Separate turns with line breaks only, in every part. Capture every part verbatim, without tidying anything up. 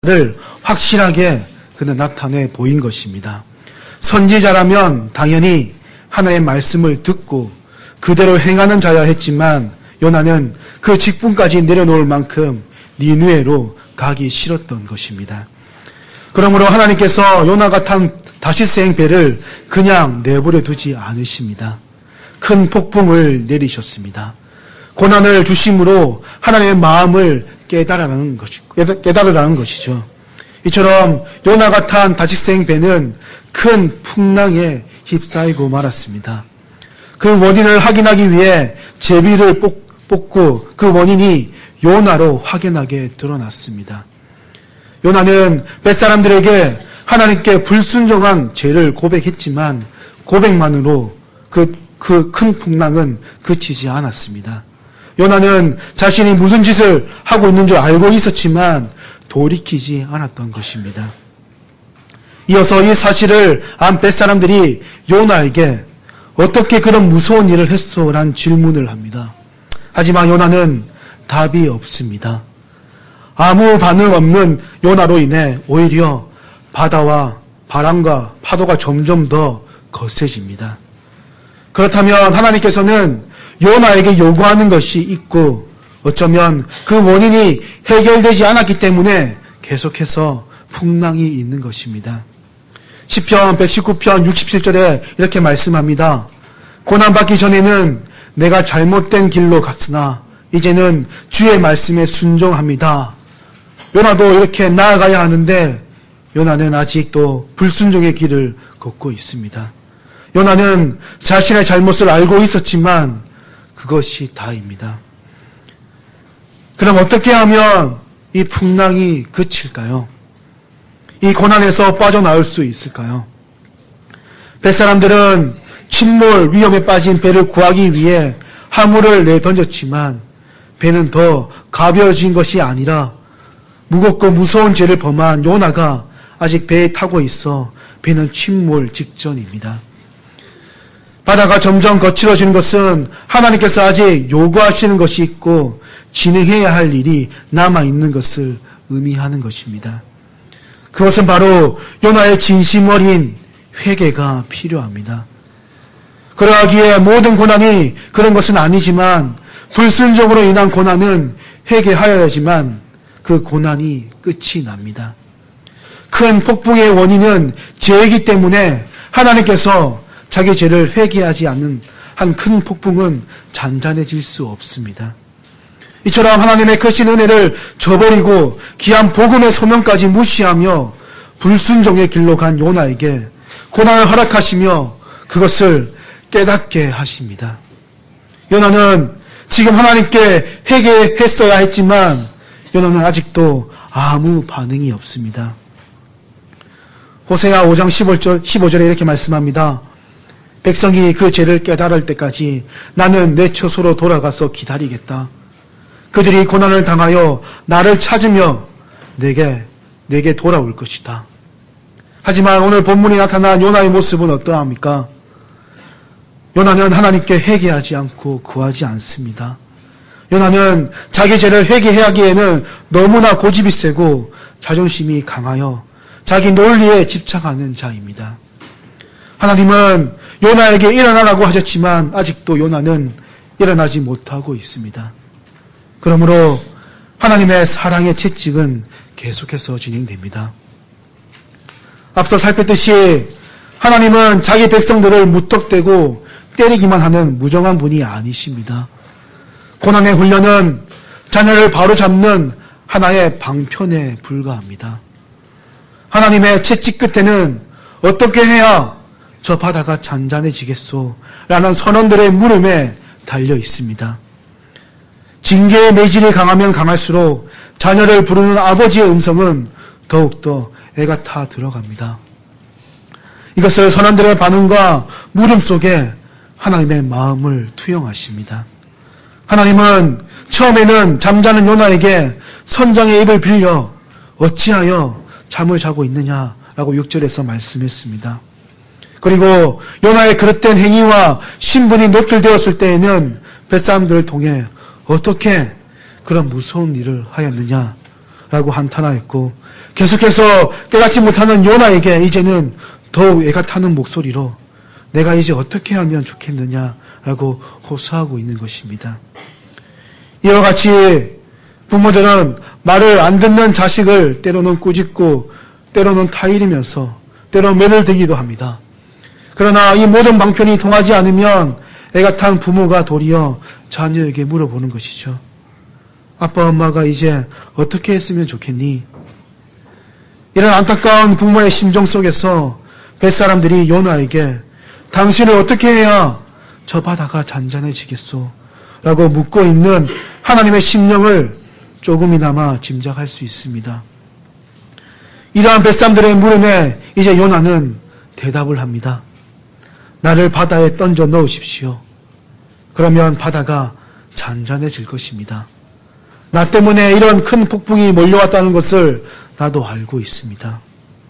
선지자를 확실하게 그는 나타내 보인 것입니다. 선지자라면 당연히 하나님의 말씀을 듣고 그대로 행하는 자야 했지만 요나는 그 직분까지 내려놓을 만큼 니느웨로 가기 싫었던 것입니다. 그러므로 하나님께서 요나가 탄 다시스행 배를 그냥 내버려 두지 않으십니다. 큰 폭풍을 내리셨습니다. 고난을 주심으로 하나님의 마음을 깨달으라는 것이, 깨달으라는 것이죠. 이처럼 요나가 탄 다시스행 배는 큰 풍랑에 휩싸이고 말았습니다. 그 원인을 확인하기 위해 제비를 뽑고 그 원인이 요나로 확연하게 드러났습니다. 요나는 뱃사람들에게 하나님께 불순종한 죄를 고백했지만 고백만으로 그, 그 큰 풍랑은 그치지 않았습니다. 요나는 자신이 무슨 짓을 하고 있는 줄 알고 있었지만 돌이키지 않았던 것입니다. 이어서 이 사실을 안 뱃사람들이 요나에게 어떻게 그런 무서운 일을 했소? 라는 질문을 합니다. 하지만 요나는 답이 없습니다. 아무 반응 없는 요나로 인해 오히려 바다와 바람과 파도가 점점 더 거세집니다. 그렇다면 하나님께서는 요나에게 요구하는 것이 있고 어쩌면 그 원인이 해결되지 않았기 때문에 계속해서 풍랑이 있는 것입니다. 시편 백십구 편 육십칠 절에 이렇게 말씀합니다. 고난받기 전에는 내가 잘못된 길로 갔으나 이제는 주의 말씀에 순종합니다. 요나도 이렇게 나아가야 하는데 요나는 아직도 불순종의 길을 걷고 있습니다. 요나는 자신의 잘못을 알고 있었지만 그것이 다입니다. 그럼 어떻게 하면 이 풍랑이 그칠까요? 이 고난에서 빠져나올 수 있을까요? 뱃사람들은 침몰 위험에 빠진 배를 구하기 위해 화물을 내던졌지만 배는 더 가벼워진 것이 아니라 무겁고 무서운 죄를 범한 요나가 아직 배에 타고 있어 배는 침몰 직전입니다. 바다가 점점 거칠어지는 것은 하나님께서 아직 요구하시는 것이 있고 진행해야 할 일이 남아있는 것을 의미하는 것입니다. 그것은 바로 요나의 진심 어린 회개가 필요합니다. 그러하기에 모든 고난이 그런 것은 아니지만 불순종으로 인한 고난은 회개하여야지만 그 고난이 끝이 납니다. 큰 폭풍의 원인은 죄이기 때문에 하나님께서 자기 죄를 회개하지 않는 한 큰 폭풍은 잔잔해질 수 없습니다. 이처럼 하나님의 크신 은혜를 저버리고 귀한 복음의 소명까지 무시하며 불순종의 길로 간 요나에게 고난을 허락하시며 그것을 깨닫게 하십니다. 요나는 지금 하나님께 회개했어야 했지만 요나는 아직도 아무 반응이 없습니다. 호세아 오 장 십오 절, 십오 절에 이렇게 말씀합니다. 백성이 그 죄를 깨달을 때까지 나는 내 처소로 돌아가서 기다리겠다. 그들이 고난을 당하여 나를 찾으며 내게, 내게 돌아올 것이다. 하지만 오늘 본문에 나타난 요나의 모습은 어떠합니까? 요나는 하나님께 회개하지 않고 구하지 않습니다. 요나는 자기 죄를 회개하기에는 너무나 고집이 세고 자존심이 강하여 자기 논리에 집착하는 자입니다. 하나님은 요나에게 일어나라고 하셨지만 아직도 요나는 일어나지 못하고 있습니다. 그러므로 하나님의 사랑의 채찍은 계속해서 진행됩니다. 앞서 살폈듯이 하나님은 자기 백성들을 무턱대고 때리기만 하는 무정한 분이 아니십니다. 고난의 훈련은 자녀를 바로잡는 하나의 방편에 불과합니다. 하나님의 채찍 끝에는 어떻게 해야 저 바다가 잔잔해지겠소? 라는 선원들의 물음에 달려 있습니다. 징계의 매질이 강하면 강할수록 자녀를 부르는 아버지의 음성은 더욱더 애가 타 들어갑니다. 이것을 선원들의 반응과 물음 속에 하나님의 마음을 투영하십니다. 하나님은 처음에는 잠자는 요나에게 선장의 입을 빌려 어찌하여 잠을 자고 있느냐라고 육 절에서 말씀했습니다. 그리고 요나의 그릇된 행위와 신분이 노출되었을 때에는 뱃사람들을 통해 어떻게 그런 무서운 일을 하였느냐라고 한탄하였고 계속해서 깨닫지 못하는 요나에게 이제는 더욱 애가 타는 목소리로 내가 이제 어떻게 하면 좋겠느냐라고 호소하고 있는 것입니다. 이와 같이 부모들은 말을 안 듣는 자식을 때로는 꾸짖고 때로는 타이르면서 때로는 매를 들기도 합니다. 그러나 이 모든 방편이 통하지 않으면 애가 탄 부모가 도리어 자녀에게 물어보는 것이죠. 아빠 엄마가 이제 어떻게 했으면 좋겠니? 이런 안타까운 부모의 심정 속에서 뱃사람들이 요나에게 당신을 어떻게 해야 저 바다가 잔잔해지겠소? 라고 묻고 있는 하나님의 심령을 조금이나마 짐작할 수 있습니다. 이러한 뱃사람들의 물음에 이제 요나는 대답을 합니다. 나를 바다에 던져 넣으십시오. 그러면 바다가 잔잔해질 것입니다. 나 때문에 이런 큰 폭풍이 몰려왔다는 것을 나도 알고 있습니다.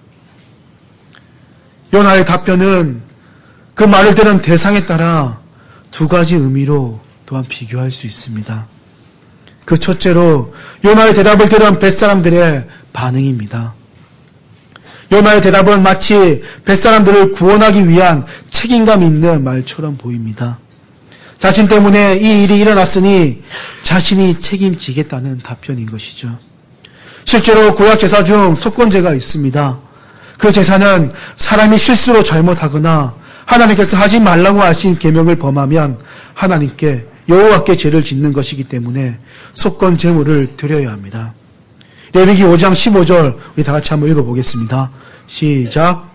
요나의 답변은 그 말을 들은 대상에 따라 두 가지 의미로 또한 비교할 수 있습니다. 그 첫째로 요나의 대답을 들은 뱃사람들의 반응입니다. 요나의 대답은 마치 뱃사람들을 구원하기 위한 책임감 있는 말처럼 보입니다. 자신 때문에 이 일이 일어났으니 자신이 책임지겠다는 답변인 것이죠. 실제로 구약 제사 중 속건제가 있습니다. 그 제사는 사람이 실수로 잘못하거나 하나님께서 하지 말라고 하신 계명을 범하면 하나님께 여호와께 죄를 짓는 것이기 때문에 속건 제물을 드려야 합니다. 레위기 오 장 십오 절 우리 다 같이 한번 읽어보겠습니다. 시작.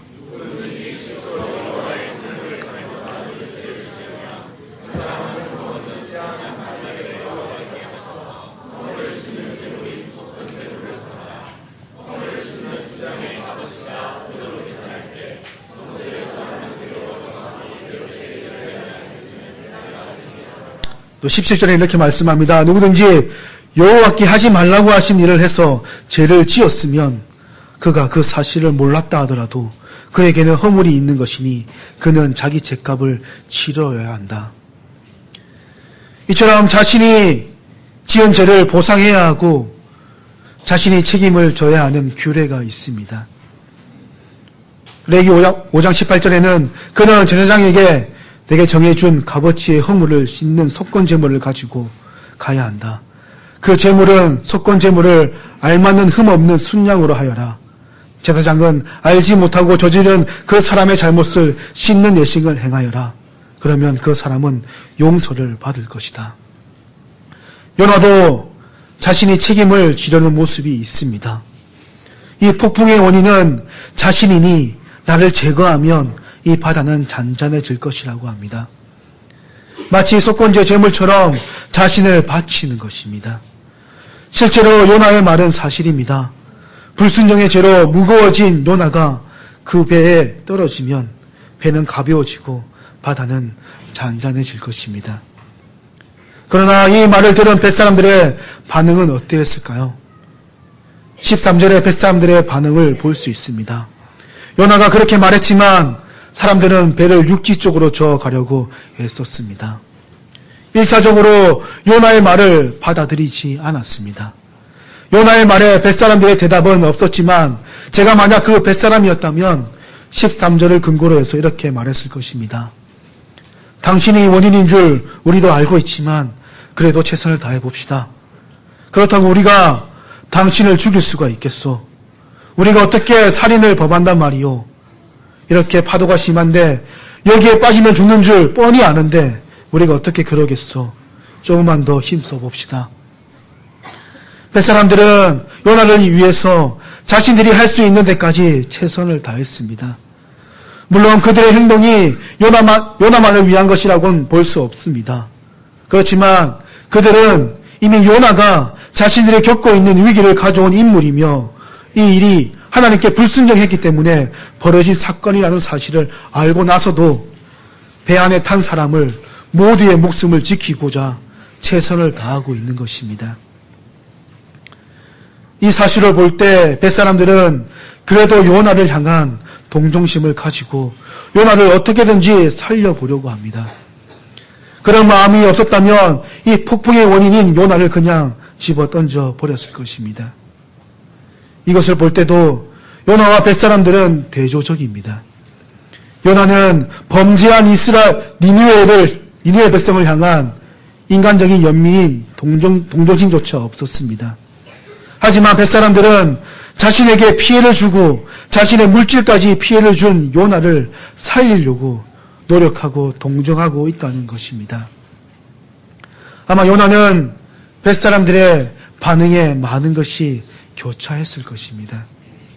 또 십칠 절에 이렇게 말씀합니다. 누구든지 여호와께 하지 말라고 하신 일을 해서 죄를 지었으면 그가 그 사실을 몰랐다 하더라도 그에게는 허물이 있는 것이니 그는 자기 죄값을 치러야 한다. 이처럼 자신이 지은 죄를 보상해야 하고 자신이 책임을 져야 하는 규례가 있습니다. 레위기 오 장 십팔 절에는 그는 제사장에게 내게 정해준 값어치의 허물을 씻는 속건 제물을 가지고 가야 한다. 그 제물은 속건 제물을 알맞는 흠없는 순양으로 하여라. 제사장은 알지 못하고 저지른 그 사람의 잘못을 씻는 예식을 행하여라. 그러면 그 사람은 용서를 받을 것이다. 요나도 자신이 책임을 지려는 모습이 있습니다. 이 폭풍의 원인은 자신이니 나를 제거하면 이 바다는 잔잔해질 것이라고 합니다. 마치 속건제 제물처럼 자신을 바치는 것입니다. 실제로 요나의 말은 사실입니다. 불순종의 죄로 무거워진 요나가 그 배에 떨어지면 배는 가벼워지고 바다는 잔잔해질 것입니다. 그러나 이 말을 들은 뱃사람들의 반응은 어땠을까요? 십삼 절의 뱃사람들의 반응을 볼 수 있습니다. 요나가 그렇게 말했지만 사람들은 배를 육지 쪽으로 저어가려고 애썼습니다. 일차적으로 요나의 말을 받아들이지 않았습니다. 요나의 말에 뱃사람들의 대답은 없었지만 제가 만약 그 뱃사람이었다면 십삼 절을 근거로 해서 이렇게 말했을 것입니다. 당신이 원인인 줄 우리도 알고 있지만 그래도 최선을 다해 봅시다. 그렇다고 우리가 당신을 죽일 수가 있겠소? 우리가 어떻게 살인을 범한단 말이오? 이렇게 파도가 심한데 여기에 빠지면 죽는 줄 뻔히 아는데 우리가 어떻게 그러겠소? 조금만 더 힘써 봅시다. 뱃사람들은 요나를 위해서 자신들이 할 수 있는 데까지 최선을 다했습니다. 물론 그들의 행동이 요나만, 요나만을 위한 것이라고는 볼 수 없습니다. 그렇지만 그들은 이미 요나가 자신들이 겪고 있는 위기를 가져온 인물이며 이 일이 하나님께 불순종했기 때문에 벌어진 사건이라는 사실을 알고 나서도 배 안에 탄 사람을 모두의 목숨을 지키고자 최선을 다하고 있는 것입니다. 이 사실을 볼 때 뱃사람들은 그래도 요나를 향한 동정심을 가지고 요나를 어떻게든지 살려보려고 합니다. 그런 마음이 없었다면 이 폭풍의 원인인 요나를 그냥 집어 던져 버렸을 것입니다. 이것을 볼 때도 요나와 벳사람들은 대조적입니다. 요나는 범죄한 이스라엘 니느웨를 니느웨 백성을 향한 인간적인 연민인 동정, 동정심조차 없었습니다. 하지만 벳사람들은 자신에게 피해를 주고 자신의 물질까지 피해를 준 요나를 살리려고 노력하고 동정하고 있다는 것입니다. 아마 요나는 벳사람들의 반응에 많은 것이 교차했을 것입니다.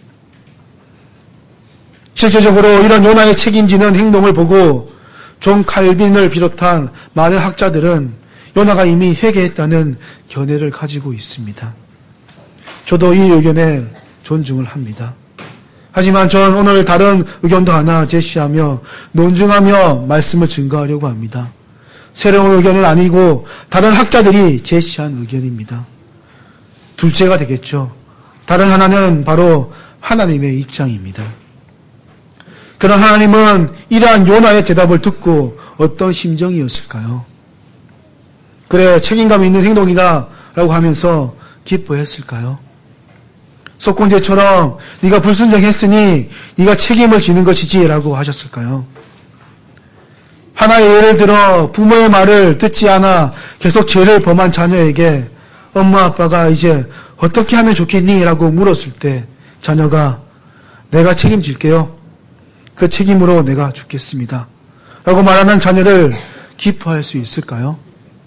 실제적으로 이런 요나의 책임지는 행동을 보고 존 칼빈을 비롯한 많은 학자들은 요나가 이미 회개했다는 견해를 가지고 있습니다. 저도 이 의견에 존중을 합니다. 하지만 전 오늘 다른 의견도 하나 제시하며 논증하며 말씀을 증거하려고 합니다. 새로운 의견은 아니고 다른 학자들이 제시한 의견입니다. 둘째가 되겠죠. 다른 하나는 바로 하나님의 입장입니다. 그런 하나님은 이러한 요나의 대답을 듣고 어떤 심정이었을까요? 그래, 책임감 있는 행동이다 라고 하면서 기뻐했을까요? 속건제처럼 네가 불순종했으니 네가 책임을 지는 것이지 라고 하셨을까요? 하나의 예를 들어 부모의 말을 듣지 않아 계속 죄를 범한 자녀에게 엄마 아빠가 이제 어떻게 하면 좋겠니? 라고 물었을 때 자녀가 내가 책임질게요. 그 책임으로 내가 죽겠습니다. 라고 말하는 자녀를 기뻐할 수 있을까요?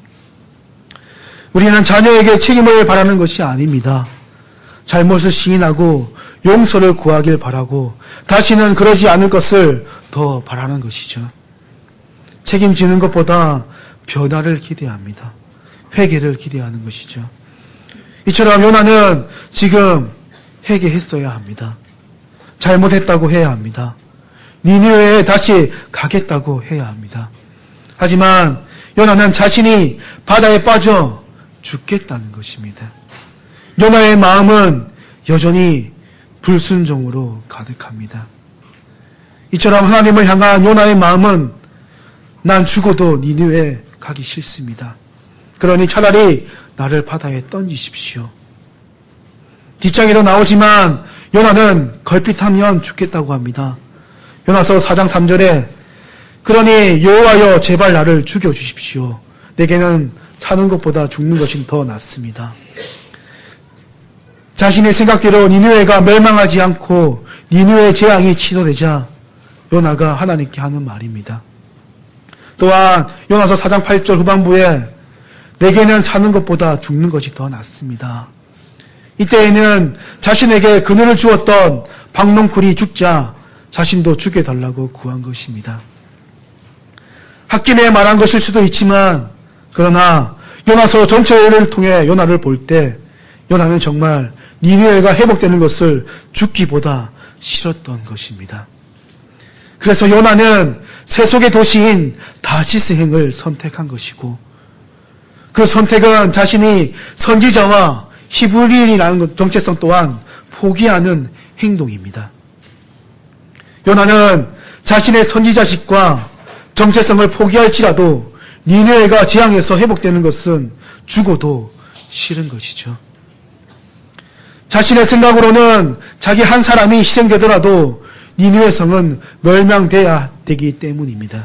우리는 자녀에게 책임을 바라는 것이 아닙니다. 잘못을 시인하고 용서를 구하길 바라고 다시는 그러지 않을 것을 더 바라는 것이죠. 책임지는 것보다 변화를 기대합니다. 회개를 기대하는 것이죠. 이처럼 요나는 지금 회개했어야 합니다. 잘못했다고 해야 합니다. 니느웨에 다시 가겠다고 해야 합니다. 하지만 요나는 자신이 바다에 빠져 죽겠다는 것입니다. 요나의 마음은 여전히 불순종으로 가득합니다. 이처럼 하나님을 향한 요나의 마음은 난 죽어도 니느웨에 가기 싫습니다. 그러니 차라리 나를 바다에 던지십시오. 뒷장에도 나오지만 요나는 걸핏하면 죽겠다고 합니다. 요나서 사 장 삼 절에 그러니 여호와여 제발 나를 죽여주십시오. 내게는 사는 것보다 죽는 것이 더 낫습니다. 자신의 생각대로 니느웨가 멸망하지 않고 니느웨의 재앙이 취소되자 요나가 하나님께 하는 말입니다. 또한 요나서 사 장 팔 절 후반부에 내게는 사는 것보다 죽는 것이 더 낫습니다. 이때에는 자신에게 그늘을 주었던 박농쿨이 죽자 자신도 죽여달라고 구한 것입니다. 홧김에 말한 것일 수도 있지만 그러나 요나서 전체를 통해 요나를 볼 때 요나는 정말 니느웨가 회복되는 것을 죽기보다 싫었던 것입니다. 그래서 요나는 세속의 도시인 다시스행을 선택한 것이고 그 선택은 자신이 선지자와 히브리인이라는 정체성 또한 포기하는 행동입니다. 요나는 자신의 선지자식과 정체성을 포기할지라도 니느웨가 재앙에서 회복되는 것은 죽어도 싫은 것이죠. 자신의 생각으로는 자기 한 사람이 희생되더라도 니느웨 성은 멸망돼야 되기 때문입니다.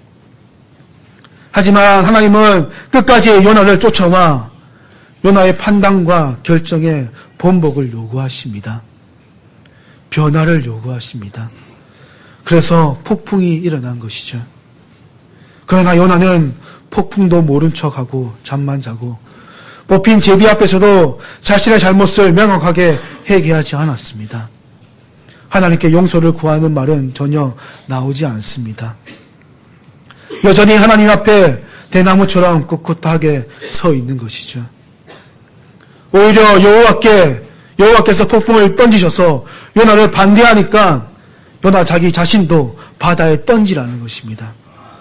하지만 하나님은 끝까지 요나를 쫓아와 요나의 판단과 결정에 번복을 요구하십니다. 변화를 요구하십니다. 그래서 폭풍이 일어난 것이죠. 그러나 요나는 폭풍도 모른 척하고 잠만 자고 뽑힌 제비 앞에서도 자신의 잘못을 명확하게 회개하지 않았습니다. 하나님께 용서를 구하는 말은 전혀 나오지 않습니다. 여전히 하나님 앞에 대나무처럼 꿋꿋하게 서 있는 것이죠. 오히려 여호와께 여호와께서 폭풍을 던지셔서 요나를 반대하니까 요나 자기 자신도 바다에 던지라는 것입니다.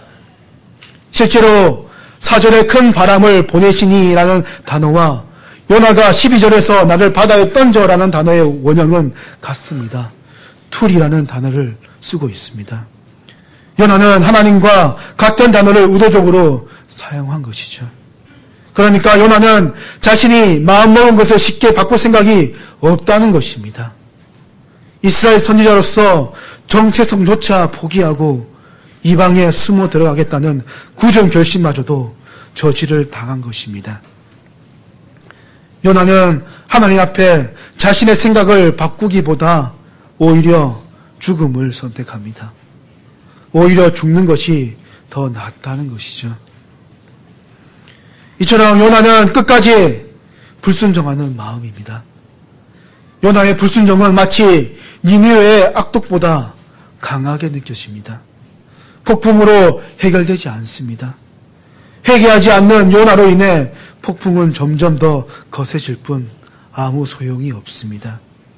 실제로 사 절에 큰 바람을 보내시니라는 단어와 요나가 십이 절에서 나를 바다에 던져라는 단어의 원형은 같습니다. 툴이라는 단어를 쓰고 있습니다. 요나는 하나님과 같은 단어를 의도적으로 사용한 것이죠. 그러니까 요나는 자신이 마음먹은 것을 쉽게 바꿀 생각이 없다는 것입니다. 이스라엘 선지자로서 정체성조차 포기하고 이방에 숨어 들어가겠다는 굳은 결심마저도 저지를 당한 것입니다. 요나는 하나님 앞에 자신의 생각을 바꾸기보다 오히려 죽음을 선택합니다. 오히려 죽는 것이 더 낫다는 것이죠. 이처럼 요나는 끝까지 불순종하는 마음입니다. 요나의 불순종은 마치 니느웨의 악독보다 강하게 느껴집니다. 폭풍으로 해결되지 않습니다. 회개하지 않는 요나로 인해 폭풍은 점점 더 거세질 뿐 아무 소용이 없습니다.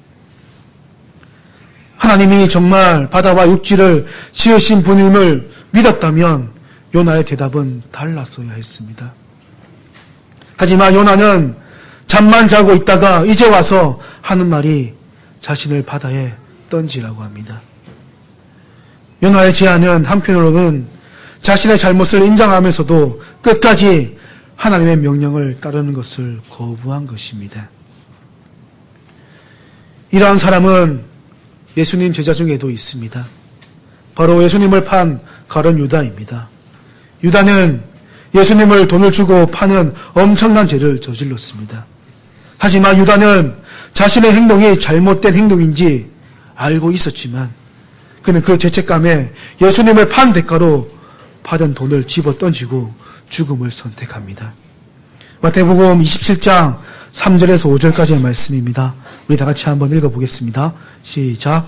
하나님이 정말 바다와 육지를 지으신 분임을 믿었다면 요나의 대답은 달랐어야 했습니다. 하지만 요나는 잠만 자고 있다가 이제 와서 하는 말이 자신을 바다에 던지라고 합니다. 요나의 제안은 한편으로는 자신의 잘못을 인정하면서도 끝까지 하나님의 명령을 따르는 것을 거부한 것입니다. 이러한 사람은 예수님 제자 중에도 있습니다. 바로 예수님을 판 가룟 유다입니다. 유다는 예수님을 돈을 주고 파는 엄청난 죄를 저질렀습니다. 하지만 유다는 자신의 행동이 잘못된 행동인지 알고 있었지만 그는 그 죄책감에 예수님을 판 대가로 받은 돈을 집어 던지고 죽음을 선택합니다. 마태복음 이십칠 장 삼 절에서 오 절까지의 말씀입니다. 우리 다 같이 한번 읽어보겠습니다. 시작.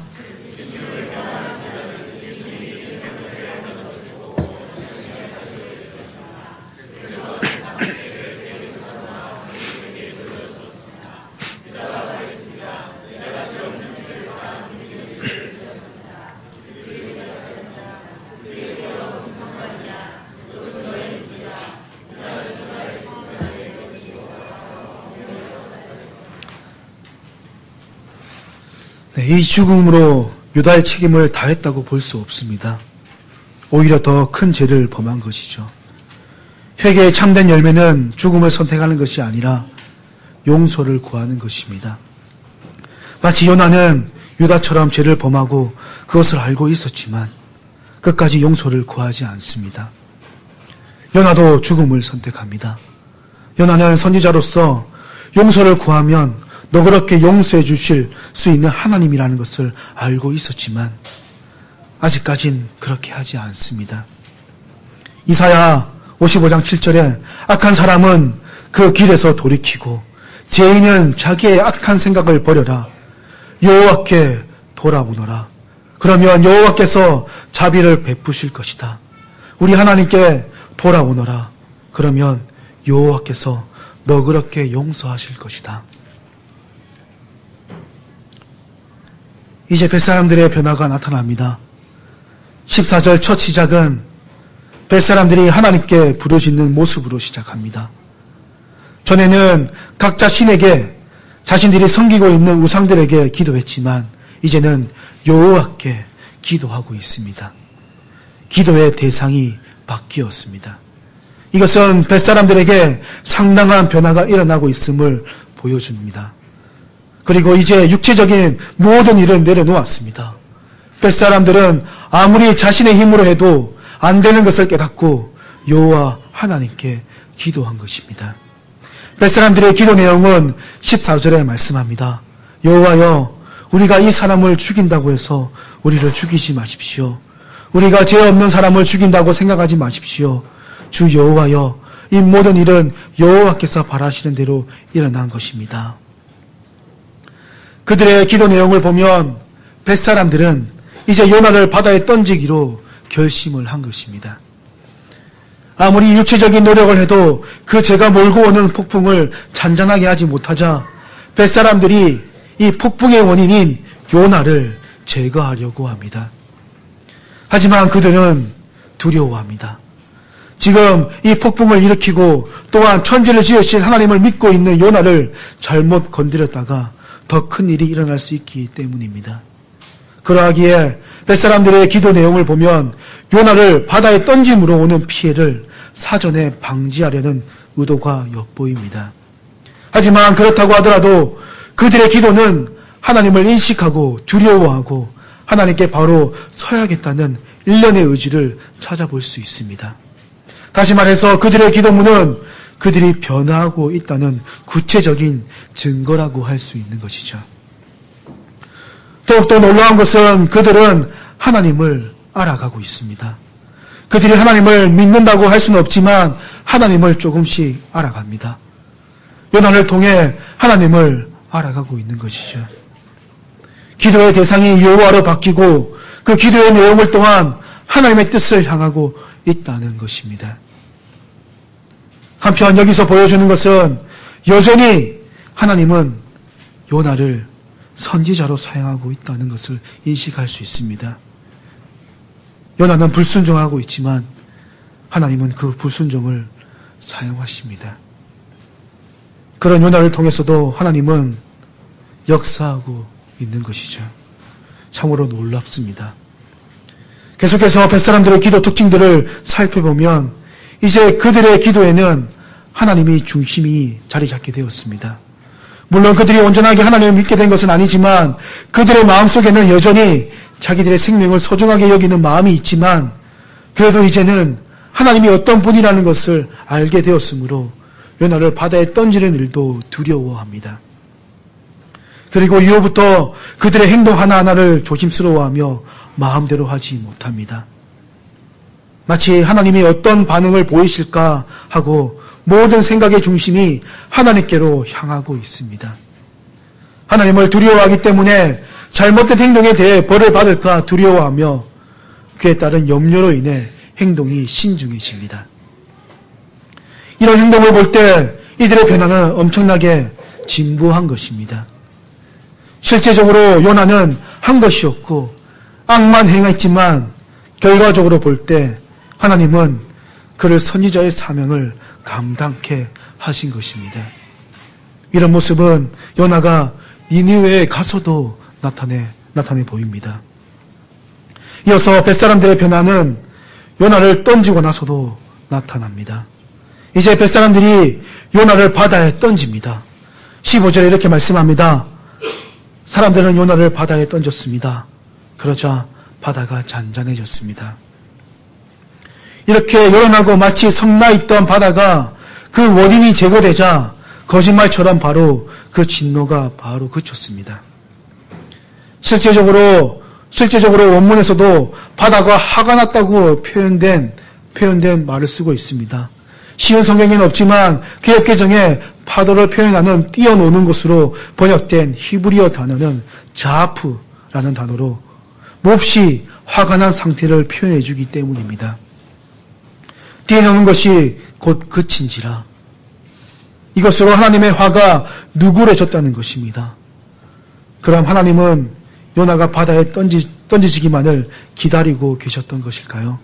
이 죽음으로 유다의 책임을 다했다고 볼 수 없습니다. 오히려 더 큰 죄를 범한 것이죠. 회개의 참된 열매는 죽음을 선택하는 것이 아니라 용서를 구하는 것입니다. 마치 요나는 유다처럼 죄를 범하고 그것을 알고 있었지만 끝까지 용서를 구하지 않습니다. 요나도 죽음을 선택합니다. 요나는 선지자로서 용서를 구하면 너그럽게 용서해 주실 수 있는 하나님이라는 것을 알고 있었지만 아직까진 그렇게 하지 않습니다. 이사야 오십오 장 칠 절에 악한 사람은 그 길에서 돌이키고 죄인은 자기의 악한 생각을 버려라. 여호와께 돌아오너라. 그러면 여호와께서 자비를 베푸실 것이다. 우리 하나님께 돌아오너라. 그러면 여호와께서 너그럽게 용서하실 것이다. 이제 벳사람들의 변화가 나타납니다. 십사 절 첫 시작은 벳사람들이 하나님께 부르짖는 모습으로 시작합니다. 전에는 각자 신에게 자신들이 섬기고 있는 우상들에게 기도했지만 이제는 여호와께 기도하고 있습니다. 기도의 대상이 바뀌었습니다. 이것은 벳사람들에게 상당한 변화가 일어나고 있음을 보여줍니다. 그리고 이제 육체적인 모든 일을 내려놓았습니다. 벳사람들은 아무리 자신의 힘으로 해도 안 되는 것을 깨닫고 여호와 하나님께 기도한 것입니다. 벳사람들의 기도 내용은 십사 절에 말씀합니다. 여호와여, 우리가 이 사람을 죽인다고 해서 우리를 죽이지 마십시오. 우리가 죄 없는 사람을 죽인다고 생각하지 마십시오. 주 여호와여, 이 모든 일은 여호와께서 바라시는 대로 일어난 것입니다. 그들의 기도 내용을 보면 벳사람들은 이제 요나를 바다에 던지기로 결심을 한 것입니다. 아무리 육체적인 노력을 해도 그 죄가 몰고 오는 폭풍을 잔잔하게 하지 못하자 벳사람들이 이 폭풍의 원인인 요나를 제거하려고 합니다. 하지만 그들은 두려워합니다. 지금 이 폭풍을 일으키고 또한 천지를 지으신 하나님을 믿고 있는 요나를 잘못 건드렸다가 더 큰 일이 일어날 수 있기 때문입니다. 그러하기에 벳사람들의 기도 내용을 보면 요나를 바다에 던짐으로 오는 피해를 사전에 방지하려는 의도가 엿보입니다. 하지만 그렇다고 하더라도 그들의 기도는 하나님을 인식하고 두려워하고 하나님께 바로 서야겠다는 일련의 의지를 찾아볼 수 있습니다. 다시 말해서 그들의 기도문은 그들이 변화하고 있다는 구체적인 증거라고 할 수 있는 것이죠. 더욱더 놀라운 것은 그들은 하나님을 알아가고 있습니다. 그들이 하나님을 믿는다고 할 수는 없지만 하나님을 조금씩 알아갑니다. 요나를 통해 하나님을 알아가고 있는 것이죠. 기도의 대상이 여호와로 바뀌고 그 기도의 내용을 또한 하나님의 뜻을 향하고 있다는 것입니다. 한편 여기서 보여주는 것은 여전히 하나님은 요나를 선지자로 사용하고 있다는 것을 인식할 수 있습니다. 요나는 불순종하고 있지만 하나님은 그 불순종을 사용하십니다. 그런 요나를 통해서도 하나님은 역사하고 있는 것이죠. 참으로 놀랍습니다. 계속해서 벳사람들의 기도 특징들을 살펴보면 이제 그들의 기도에는 하나님이 중심이 자리 잡게 되었습니다. 물론 그들이 온전하게 하나님을 믿게 된 것은 아니지만 그들의 마음속에는 여전히 자기들의 생명을 소중하게 여기는 마음이 있지만 그래도 이제는 하나님이 어떤 분이라는 것을 알게 되었으므로 요나를 바다에 던지는 일도 두려워합니다. 그리고 이후부터 그들의 행동 하나하나를 조심스러워하며 마음대로 하지 못합니다. 마치 하나님이 어떤 반응을 보이실까 하고 모든 생각의 중심이 하나님께로 향하고 있습니다. 하나님을 두려워하기 때문에 잘못된 행동에 대해 벌을 받을까 두려워하며 그에 따른 염려로 인해 행동이 신중해집니다. 이런 행동을 볼 때 이들의 변화는 엄청나게 진부한 것입니다. 실제적으로 요나는 한 것이 없고 악만 행했지만 결과적으로 볼 때 하나님은 그를 선지자의 사명을 감당케 하신 것입니다. 이런 모습은 요나가 니느웨에 가서도 나타내, 나타내 보입니다. 이어서 벳사람들의 변화는 요나를 던지고 나서도 나타납니다. 이제 벳사람들이 요나를 바다에 던집니다. 십오 절에 이렇게 말씀합니다. 사람들은 요나를 바다에 던졌습니다. 그러자 바다가 잔잔해졌습니다. 이렇게 요란하고 마치 성나있던 바다가 그 원인이 제거되자 거짓말처럼 바로 그 진노가 바로 그쳤습니다. 실제적으로 실제적으로 원문에서도 바다가 화가 났다고 표현된 표현된 말을 쓰고 있습니다. 쉬운 성경에는 없지만 개역개정에 파도를 표현하는 뛰어노는 것으로 번역된 히브리어 단어는 자아프라는 단어로 몹시 화가 난 상태를 표현해 주기 때문입니다. 뛰어노는 것이 곧 그친지라. 이것으로 하나님의 화가 누그러졌다는 것입니다. 그럼 하나님은 요나가 바다에 던지, 던지지기만을 기다리고 계셨던 것일까요?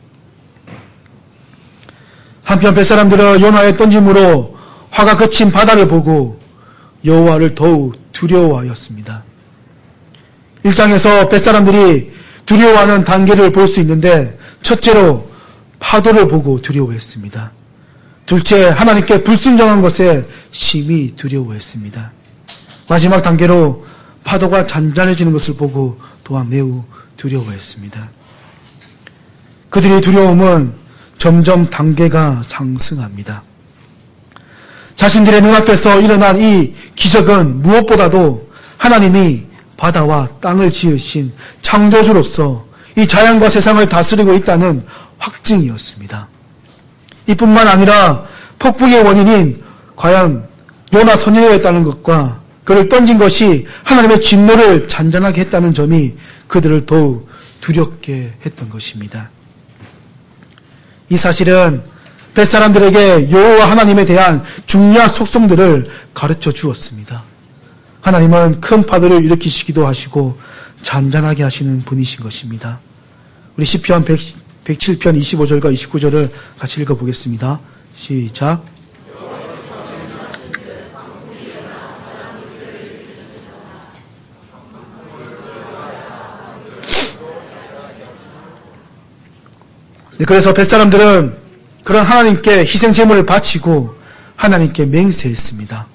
한편 벳사람들은 요나의 던짐으로 화가 그친 바다를 보고 여호와를 더욱 두려워하였습니다. 일 장에서 벳사람들이 두려워하는 단계를 볼 수 있는데 첫째로 파도를 보고 두려워했습니다. 둘째, 하나님께 불순종한 것에 심히 두려워했습니다. 마지막 단계로 파도가 잔잔해지는 것을 보고 또한 매우 두려워했습니다. 그들의 두려움은 점점 단계가 상승합니다. 자신들의 눈앞에서 일어난 이 기적은 무엇보다도 하나님이 바다와 땅을 지으신 창조주로서 이 자연과 세상을 다스리고 있다는 확증이었습니다. 이뿐만 아니라 폭풍의 원인인 과연 요나 선지자였다는 것과 그를 던진 것이 하나님의 진노를 잔잔하게 했다는 점이 그들을 더욱 두렵게 했던 것입니다. 이 사실은 벳사람들에게 여호와 하나님에 대한 중요한 속성들을 가르쳐 주었습니다. 하나님은 큰 파도를 일으키시기도 하시고 잔잔하게 하시는 분이신 것입니다. 우리 시편 백칠 편 이십오 절과 이십구 절을 같이 읽어보겠습니다. 시작. 네, 그래서 벳사람들은 그런 하나님께 희생 제물을 바치고 하나님께 맹세했습니다.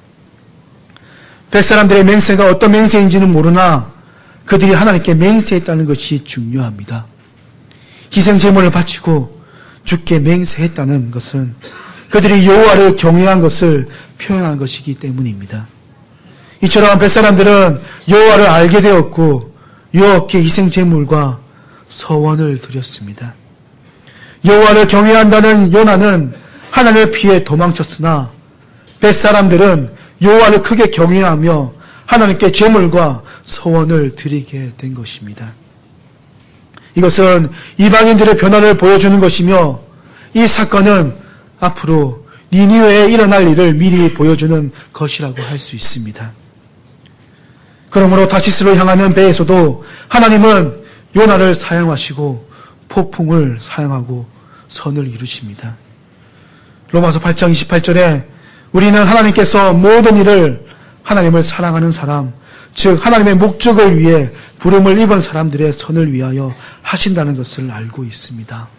뱃사람들의 맹세가 어떤 맹세인지는 모르나 그들이 하나님께 맹세했다는 것이 중요합니다. 희생제물을 바치고 주께 맹세했다는 것은 그들이 여호와를 경외한 것을 표현한 것이기 때문입니다. 이처럼 뱃사람들은 여호와를 알게 되었고 여호와께 희생제물과 서원을 드렸습니다. 여호와를 경외한다는 요나는 하나님을 피해 도망쳤으나 뱃사람들은 여호와를 크게 경외하며 하나님께 제물과 서원을 드리게 된 것입니다. 이것은 이방인들의 변화를 보여주는 것이며 이 사건은 앞으로 니느웨에 일어날 일을 미리 보여주는 것이라고 할 수 있습니다. 그러므로 다시스로 향하는 배에서도 하나님은 요나를 사용하시고 폭풍을 사용하고 선을 이루십니다. 로마서 팔 장 이십팔 절에 우리는 하나님께서 모든 일을 하나님을 사랑하는 사람, 즉 하나님의 목적을 위해 부름을 입은 사람들의 선을 위하여 하신다는 것을 알고 있습니다.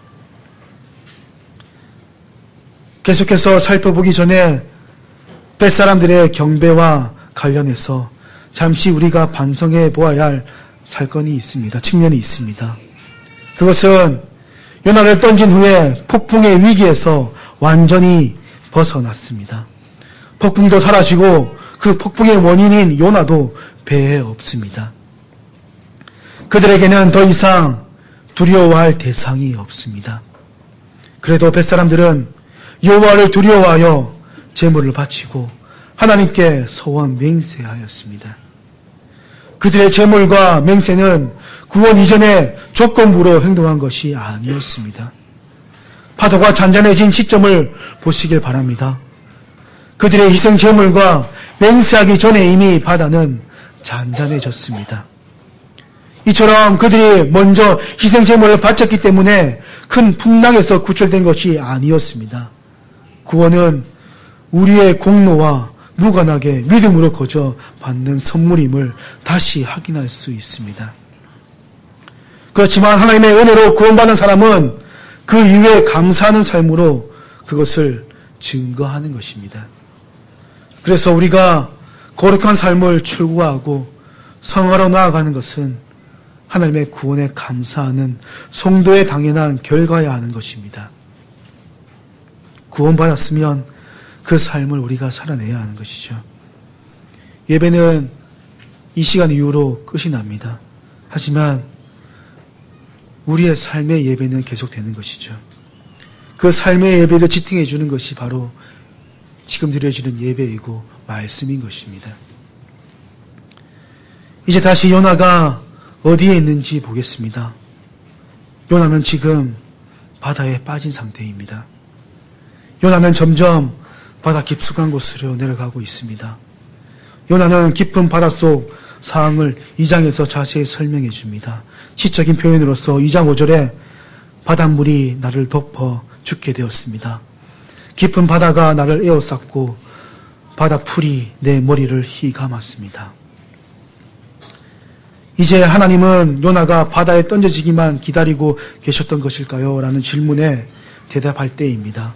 계속해서 살펴보기 전에 뱃사람들의 경배와 관련해서 잠시 우리가 반성해 보아야 할 사건이 있습니다. 측면이 있습니다. 그것은 요나를 던진 후에 폭풍의 위기에서 완전히 벗어났습니다. 폭풍도 사라지고 그 폭풍의 원인인 요나도 배에 없습니다. 그들에게는 더 이상 두려워할 대상이 없습니다. 그래도 뱃사람들은 여호와를 두려워하여 제물을 바치고 하나님께 서원 맹세하였습니다. 그들의 제물과 맹세는 구원 이전에 조건부로 행동한 것이 아니었습니다. 파도가 잔잔해진 시점을 보시길 바랍니다. 그들의 희생 제물과 맹세하기 전에 이미 바다는 잔잔해졌습니다. 이처럼 그들이 먼저 희생 제물을 바쳤기 때문에 큰 풍랑에서 구출된 것이 아니었습니다. 구원은 우리의 공로와 무관하게 믿음으로 거저 받는 선물임을 다시 확인할 수 있습니다. 그렇지만 하나님의 은혜로 구원받은 사람은 그 이후에 감사하는 삶으로 그것을 증거하는 것입니다. 그래서 우리가 거룩한 삶을 추구하고 성화로 나아가는 것은 하나님의 구원에 감사하는 성도의 당연한 결과야 하는 것입니다. 구원받았으면 그 삶을 우리가 살아내야 하는 것이죠. 예배는 이 시간 이후로 끝이 납니다. 하지만 우리의 삶의 예배는 계속되는 것이죠. 그 삶의 예배를 지탱해 주는 것이 바로 지금 드려지는 예배이고 말씀인 것입니다. 이제 다시 요나가 어디에 있는지 보겠습니다. 요나는 지금 바다에 빠진 상태입니다. 요나는 점점 바다 깊숙한 곳으로 내려가고 있습니다. 요나는 깊은 바닷속 상황을 이 장에서 자세히 설명해 줍니다. 시적인 표현으로서 이 장 오 절에 바닷물이 나를 덮어 죽게 되었습니다. 깊은 바다가 나를 에워쌌고 바다풀이 내 머리를 휘감았습니다. 이제 하나님은 요나가 바다에 던져지기만 기다리고 계셨던 것일까요? 라는 질문에 대답할 때입니다.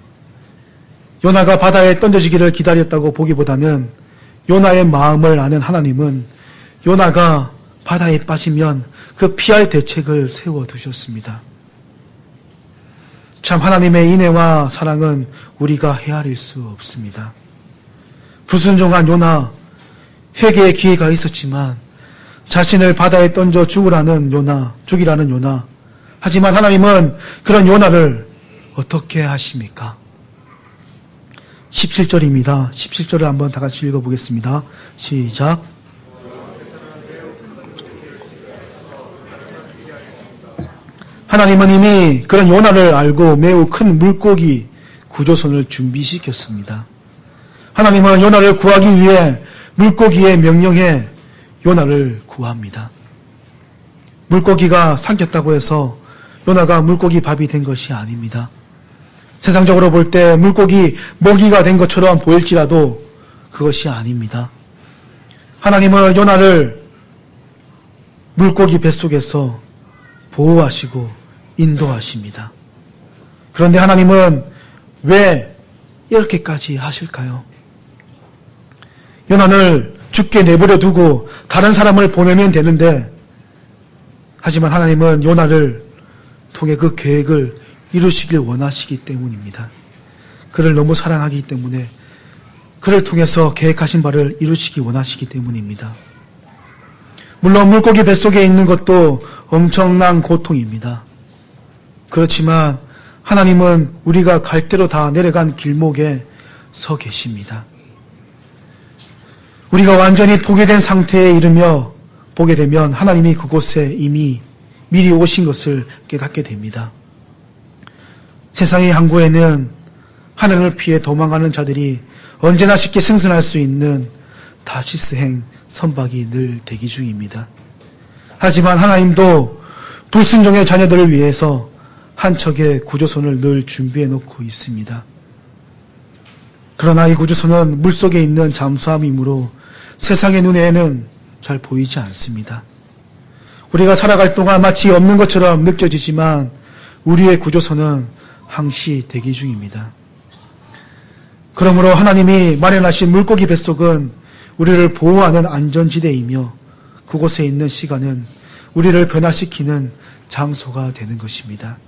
요나가 바다에 던져지기를 기다렸다고 보기보다는 요나의 마음을 아는 하나님은 요나가 바다에 빠지면 그 피할 대책을 세워두셨습니다. 참 하나님의 인애와 사랑은 우리가 헤아릴 수 없습니다. 불순종한 요나, 회개의 기회가 있었지만 자신을 바다에 던져 죽으라는 요나, 죽이라는 요나. 하지만 하나님은 그런 요나를 어떻게 하십니까? 십칠 절입니다. 십칠 절을 한번 다 같이 읽어보겠습니다. 시작. 하나님은 이미 그런 요나를 알고 매우 큰 물고기 구조선을 준비시켰습니다. 하나님은 요나를 구하기 위해 물고기에 명령해 요나를 구합니다. 물고기가 삼켰다고 해서 요나가 물고기 밥이 된 것이 아닙니다. 세상적으로 볼 때 물고기 먹이가 된 것처럼 보일지라도 그것이 아닙니다. 하나님은 요나를 물고기 뱃속에서 보호하시고 인도하십니다. 그런데 하나님은 왜 이렇게까지 하실까요? 요나를 죽게 내버려 두고 다른 사람을 보내면 되는데, 하지만 하나님은 요나를 통해 그 계획을 이루시길 원하시기 때문입니다. 그를 너무 사랑하기 때문에 그를 통해서 계획하신 바를 이루시기 원하시기 때문입니다. 물론 물고기 뱃속에 있는 것도 엄청난 고통입니다. 그렇지만 하나님은 우리가 갈 대로 다 내려간 길목에 서 계십니다. 우리가 완전히 포기된 상태에 이르며 보게 되면 하나님이 그곳에 이미 미리 오신 것을 깨닫게 됩니다. 세상의 항구에는 하나님을 피해 도망가는 자들이 언제나 쉽게 승선할 수 있는 다시스행 선박이 늘 대기 중입니다. 하지만 하나님도 불순종의 자녀들을 위해서 한 척의 구조선을 늘 준비해 놓고 있습니다. 그러나 이 구조선은 물속에 있는 잠수함이므로 세상의 눈에는 잘 보이지 않습니다. 우리가 살아갈 동안 마치 없는 것처럼 느껴지지만 우리의 구조선은 항시 대기 중입니다. 그러므로 하나님이 마련하신 물고기 뱃속은 우리를 보호하는 안전지대이며 그곳에 있는 시간은 우리를 변화시키는 장소가 되는 것입니다.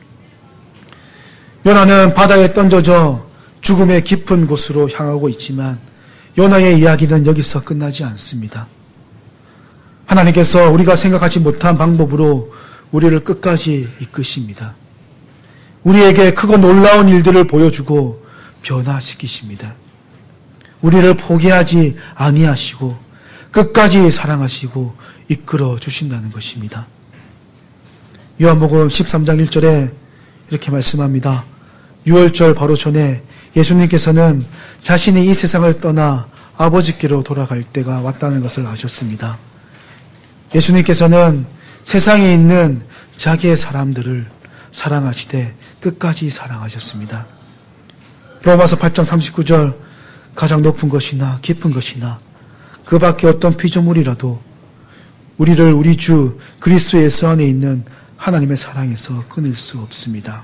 요나는 바다에 던져져 죽음의 깊은 곳으로 향하고 있지만 요나의 이야기는 여기서 끝나지 않습니다. 하나님께서 우리가 생각하지 못한 방법으로 우리를 끝까지 이끄십니다. 우리에게 크고 놀라운 일들을 보여주고 변화시키십니다. 우리를 포기하지 아니하시고 끝까지 사랑하시고 이끌어 주신다는 것입니다. 요한복음 십삼 장 일 절에 이렇게 말씀합니다. 유월절 바로 전에 예수님께서는 자신이 이 세상을 떠나 아버지께로 돌아갈 때가 왔다는 것을 아셨습니다. 예수님께서는 세상에 있는 자기의 사람들을 사랑하시되 끝까지 사랑하셨습니다. 로마서 팔 장 삼십구 절 가장 높은 것이나 깊은 것이나 그 밖에 어떤 피조물이라도 우리를 우리 주 그리스도 예수 안에 있는 하나님의 사랑에서 끊을 수 없습니다.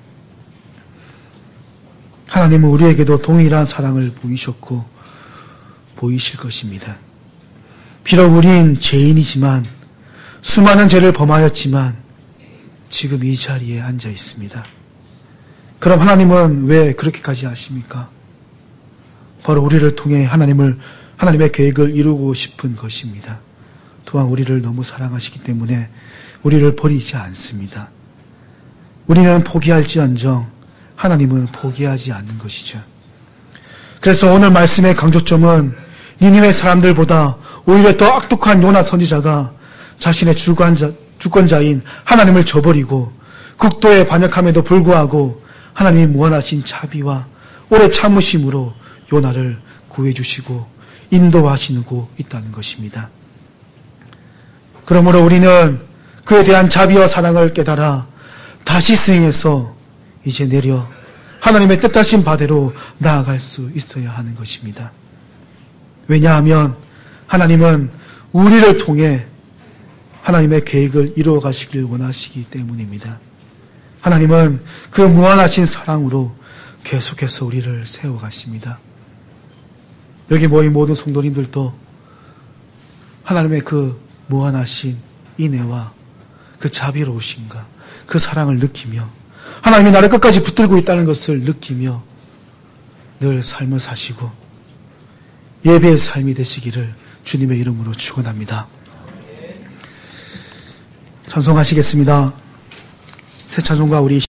하나님은 우리에게도 동일한 사랑을 보이셨고 보이실 것입니다. 비록 우린 죄인이지만 수많은 죄를 범하였지만 지금 이 자리에 앉아 있습니다. 그럼 하나님은 왜 그렇게까지 하십니까? 바로 우리를 통해 하나님을, 하나님의 계획을 이루고 싶은 것입니다. 또한 우리를 너무 사랑하시기 때문에 우리를 버리지 않습니다. 우리는 포기할지언정 하나님은 포기하지 않는 것이죠. 그래서 오늘 말씀의 강조점은 니느웨 사람들보다 오히려 더 악독한 요나 선지자가 자신의 주관자, 주권자인 하나님을 저버리고 국도에 반역함에도 불구하고 하나님이 무한하신 자비와 오래 참으심으로 요나를 구해주시고 인도하시고 있다는 것입니다. 그러므로 우리는 그에 대한 자비와 사랑을 깨달아 다시 스행해서 이제 내려 하나님의 뜻하신 바대로 나아갈 수 있어야 하는 것입니다. 왜냐하면 하나님은 우리를 통해 하나님의 계획을 이루어 가시길 원하시기 때문입니다. 하나님은 그 무한하신 사랑으로 계속해서 우리를 세워가십니다. 여기 모인 모든 성도님들도 하나님의 그 무한하신 인애와 그 자비로우신가 그 사랑을 느끼며 하나님이 나를 끝까지 붙들고 있다는 것을 느끼며 늘 삶을 사시고 예배의 삶이 되시기를 주님의 이름으로 축원합니다. 찬송하시겠습니다. 새 찬송가 우리